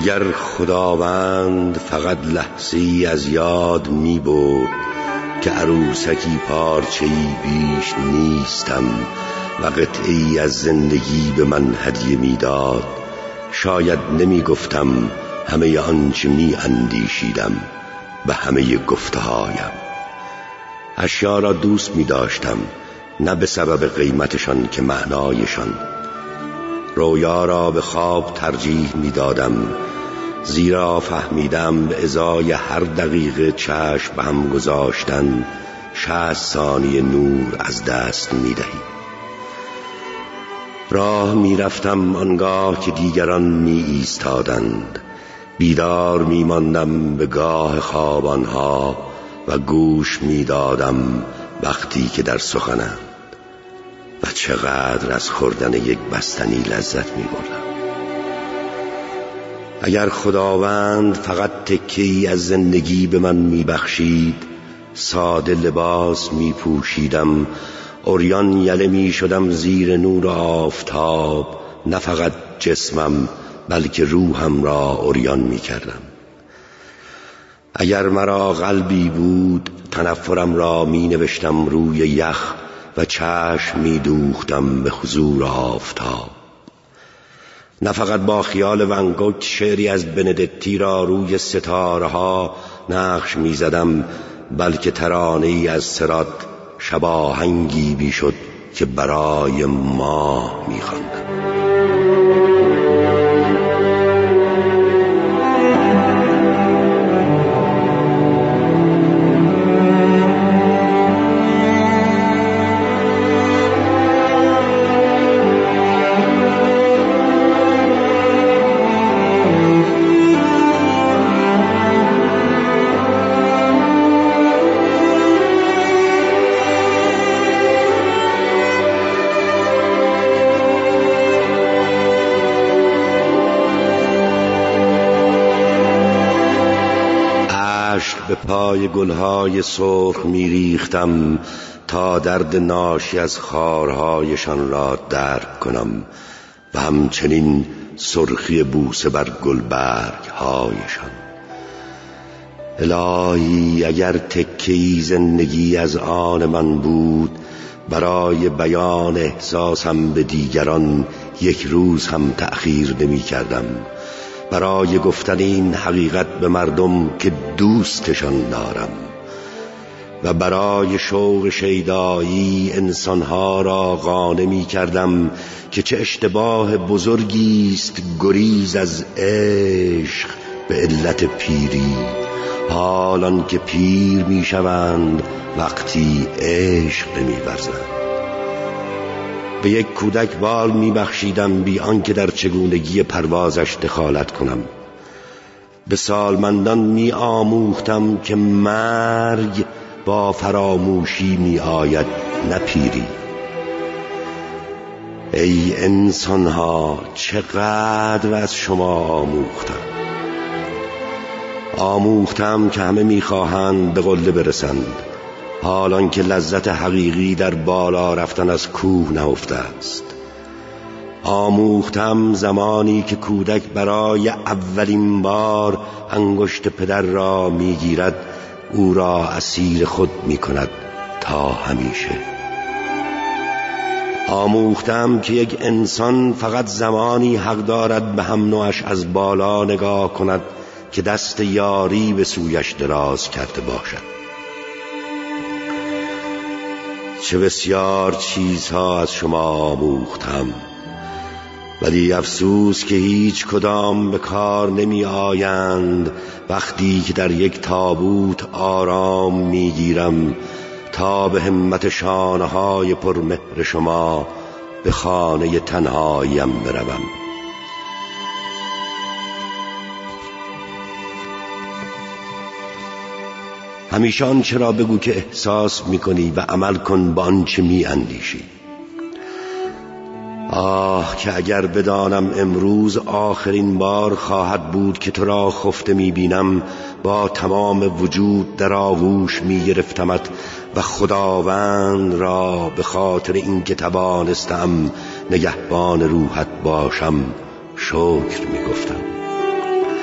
اگر خداوند فقط لحظه‌ای از یاد می برد که عروسکی پارچه‌ای بیش نیستم و قطعه‌ای از زندگی به من هدیه می داد، شاید نمی گفتم همه آنچه می اندیشیدم به همه گفته‌هایم. اشیا را دوست می داشتم، نه به سبب قیمتشان که معنایشان. رویا را به خواب ترجیح می دادم، زیرا فهمیدم به ازای هر دقیقه چشم به هم گذاشتن 60 ثانیه نور از دست می دهی. راه می رفتم آنگاه که دیگران می ایستادند، بیدار می ماندم به گاه خواب آنها و گوش می دادم وقتی که در سخنند و چقدر از خوردن یک بستنی لذت می بردم. اگر خداوند فقط تکه‌ای از زندگی به من می بخشید، ساده لباس می پوشیدم، عریان یله می شدم زیر نور آفتاب، نه فقط جسمم بلکه روحم را عریان می کردم. اگر مرا قلبی بود، تنفرم را می نوشتم روی یخ و چشم می دوختم به حضور آفتاب. نه فقط با خیال ون گوگ شعری از بندتی را روی ستاره ها نقش می زدم، بلکه ترانه‌ای از صراط شباهنگی بی شد که برای ماه می خواندم. به پای گلهای سرخ می ریختم تا درد ناشی از خارهایشان را درک کنم و همچنین سرخی بوسه بر گلبرگ هایشان. الهی اگر تکه‌ای زندگی از آن من بود، برای بیان احساسم به دیگران یک روز هم تأخیر نمی کردم، برای گفتن این حقیقت به مردم که دوستشان دارم و برای شوق شیدایی انسانها را قانع می کردم که چه اشتباه بزرگی است گریز از عشق به علت پیری، حالان که پیر می شوند وقتی عشق نمی ورزند. به یک کودک بال می بخشیدم بی آنکه در چگونگی پروازش دخالت کنم. به سالمندان می آموختم که مرگ با فراموشی می آید، نه پیری. ای انسانها، چقدر از شما آموختم که همه می خواهند به قله برسند، حالان که لذت حقیقی در بالا رفتن از کوه نهفته است. آموختم زمانی که کودک برای اولین بار انگشت پدر را میگیرد، او را اسیر خود میکند تا همیشه. آموختم که یک انسان فقط زمانی حق دارد به هم نوعش از بالا نگاه کند که دست یاری به سویش دراز کرده باشد. چه بسیار چیزها از شما آموختم، ولی افسوس که هیچ کدام به کار نمی آیند وقتی که در یک تابوت آرام می گیرم تا به همت شانه‌های پرمهر شما به خانه تنهاییم بروم. همیشه آنچه را بگو که احساس می‌کنی و عمل کن با آنچه می‌اندیشی. آه که اگر بدانم امروز آخرین بار خواهد بود که تو را خفته می‌بینم، با تمام وجود در آغوش می‌گرفتمت و خداوند را به خاطر اینکه توانستم نگهبان روحت باشم شکر می‌گفتم.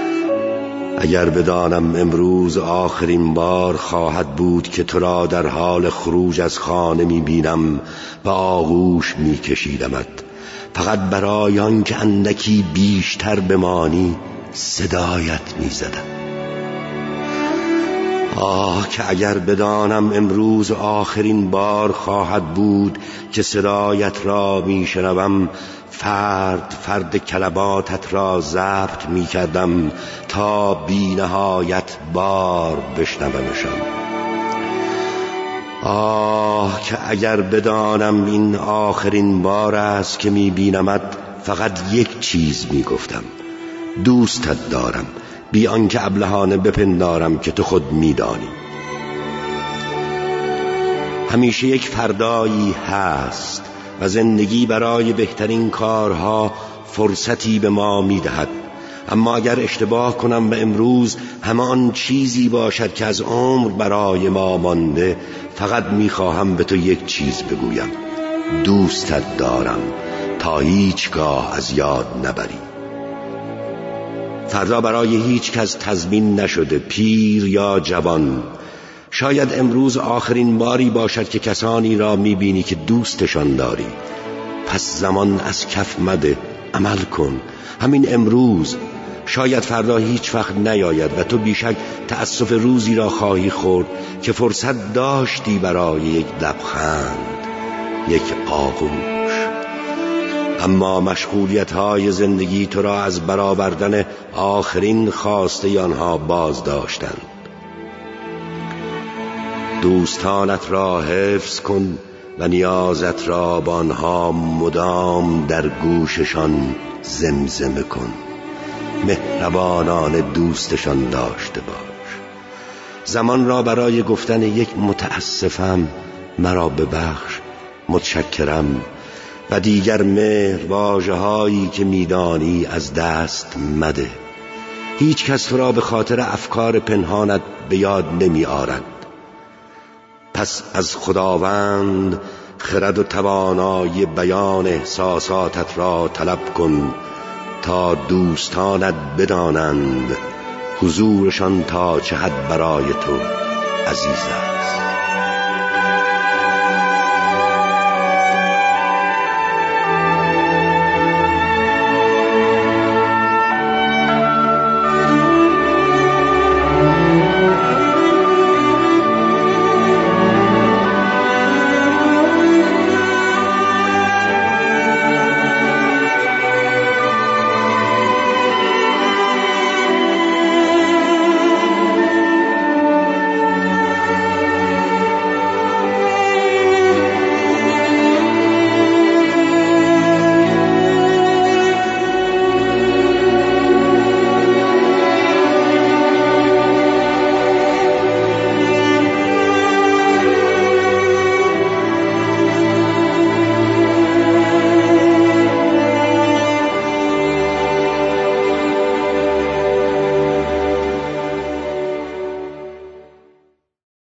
اگر بدانم امروز آخرین بار خواهد بود که تو را در حال خروج از خانه می‌بینم و آغوش می‌کشیدمت، فقط برای آن که اندکی بیشتر بمانی صدایت می‌زدم. که اگر بدانم امروز آخرین بار خواهد بود که صدایت را میشنوم، فرد کلماتت را ضبط میکردم تا بی نهایت بار بشنومشان. که اگر بدانم این آخرین بار است که میبینمت، فقط یک چیز میگفتم: دوستت دارم، بی آنکه ابلهانه بپندارم که تو خود میدانی. همیشه یک فردایی هست و زندگی برای بهترین کارها فرصتی به ما میدهد، اما اگر اشتباه کنم و امروز همان چیزی باشد که از عمر برای ما مانده، فقط میخواهم به تو یک چیز بگویم: دوستت دارم، تا هیچگاه از یاد نبری. فردا برای هیچ کس تضمین نشده، پیر یا جوان. شاید امروز آخرین باری باشد که کسانی را میبینی که دوستشان داری. پس زمان از کف مده، عمل کن همین امروز. شاید فردا هیچ وقت نیاید و تو بیشک تأسف روزی را خواهی خورد که فرصت داشتی برای یک لبخند، یک آغوش. اما مشغولیت‌های زندگی تو را از برآوردن آخرین خواسته آنها باز داشتند. دوستانت را حفظ کن و نیازت را با آنها مدام در گوششان زمزمه کن. مهربانانه دوستشان داشته باش. زمان را برای گفتن یک متاسفم، مرا ببخش، متشکرم و دیگر مهر واژه‌هایی که میدانی از دست مده. هیچ کس تو را به خاطر افکار پنهانت به یاد نمی آرد. پس از خداوند خرد و توانایی بیان احساساتت را طلب کن تا دوستانت بدانند حضورشان تا چه حد برای تو عزیز است.